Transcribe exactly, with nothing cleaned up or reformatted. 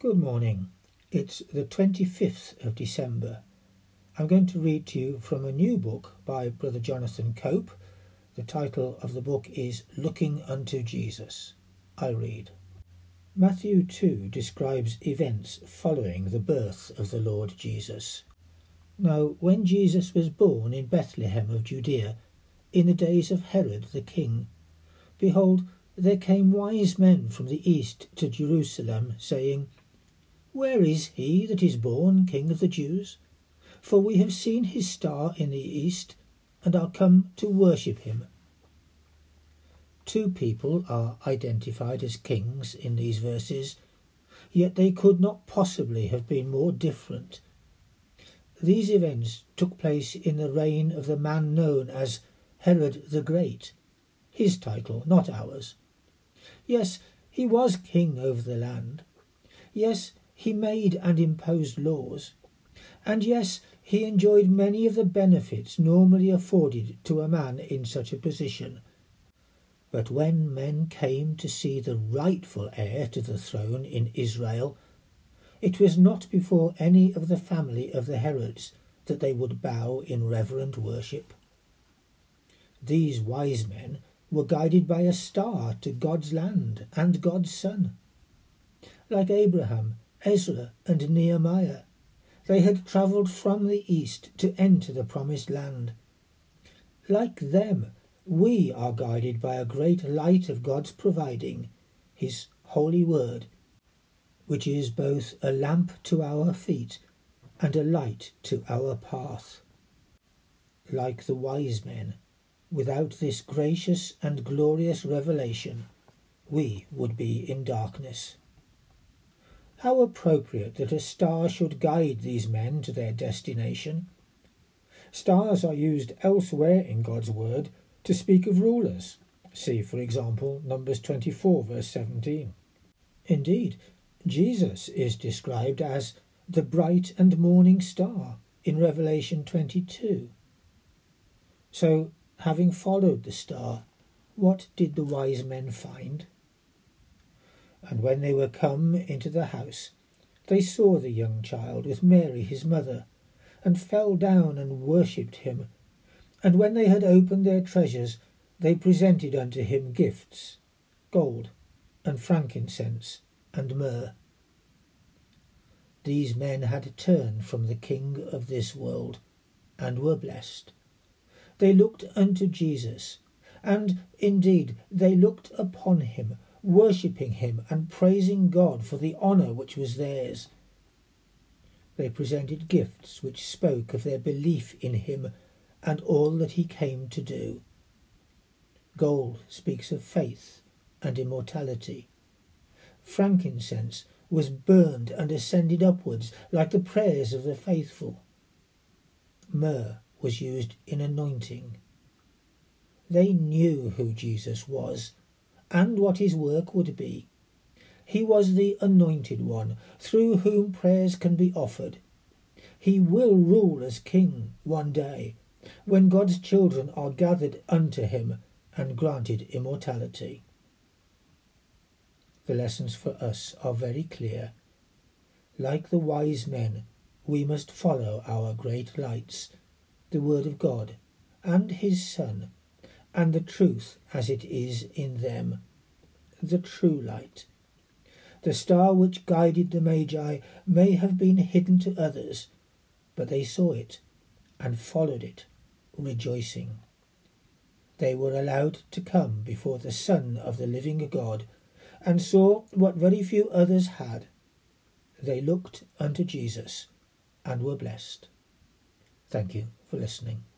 Good morning. It's the twenty-fifth of December. I'm going to read to you from a new book by Brother Jonathan Cope. The title of the book is Looking unto Jesus. I read. Matthew two describes events following the birth of the Lord Jesus. Now, when Jesus was born in Bethlehem of Judea, in the days of Herod the king, behold, there came wise men from the east to Jerusalem, saying, Where is he that is born King of the Jews? For we have seen his star in the east, and are come to worship him. Two people are identified as kings in these verses, yet they could not possibly have been more different. These events took place in the reign of the man known as Herod the Great, his title, not ours. Yes, he was king over the land. Yes, he made and imposed laws. And yes, he enjoyed many of the benefits normally afforded to a man in such a position. But when men came to see the rightful heir to the throne in Israel, it was not before any of the family of the Herods that they would bow in reverent worship. These wise men were guided by a star to God's land and God's Son. Like Abraham, Ezra and Nehemiah, they had travelled from the east to enter the promised land. Like them, we are guided by a great light of God's providing, his holy word, which is both a lamp to our feet and a light to our path. Like the wise men, without this gracious and glorious revelation, we would be in darkness. How appropriate that a star should guide these men to their destination. Stars are used elsewhere in God's word to speak of rulers. See, for example, Numbers twenty-four, verse seventeen. Indeed, Jesus is described as the bright and morning star in Revelation twenty-two. So, having followed the star, what did the wise men find? And when they were come into the house, they saw the young child with Mary his mother, and fell down and worshipped him. And when they had opened their treasures, they presented unto him gifts, gold, and frankincense, and myrrh. These men had turned from the king of this world, and were blessed. They looked unto Jesus, and indeed they looked upon him, worshipping him and praising God for the honour which was theirs. They presented gifts which spoke of their belief in him and all that he came to do. Gold speaks of faith and immortality. Frankincense was burned and ascended upwards like the prayers of the faithful. Myrrh was used in anointing. They knew who Jesus was and what his work would be. He was the Anointed One, through whom prayers can be offered. He will rule as King one day, when God's children are gathered unto him and granted immortality. The lessons for us are very clear. Like the wise men, we must follow our great lights, the Word of God, and his Son, and the truth as it is in them, the true light. The star which guided the Magi may have been hidden to others, but they saw it and followed it, rejoicing. They were allowed to come before the Son of the living God, and saw what very few others had. They looked unto Jesus and were blessed. Thank you for listening.